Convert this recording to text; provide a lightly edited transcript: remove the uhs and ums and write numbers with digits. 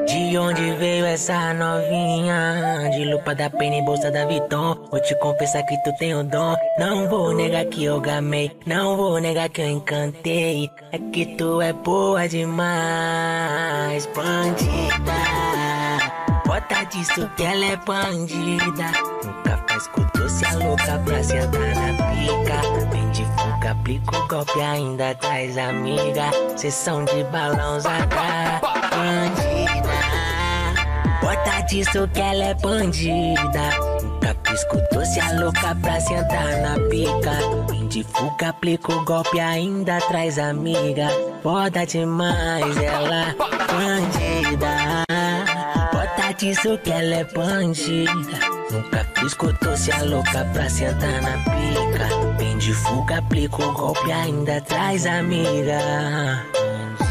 De onde veio essa novinha? De lupa da Penny, bolsa da Vuitton. Vou te confessar que tu tem o dom. Não vou negar que eu gamei, não vou negar que eu encantei. É que tu é boa demais, bandida. Bota disso que ela é bandida. Nunca faz com doce a louca pra sentar na pica. Vem de fuga, aplica o golpe, ainda traz amiga. Sessão de balãozada, bandida. Bota disso que ela é bandida. Nunca pisco doce a louca pra sentar na pica. Vem de fuga, aplica o golpe, ainda traz amiga. Foda demais ela, bandida. Bota disso que ela é bandida. Nunca pisco doce a louca pra sentar na pica. Vem de fuga, aplica o golpe, ainda traz amiga.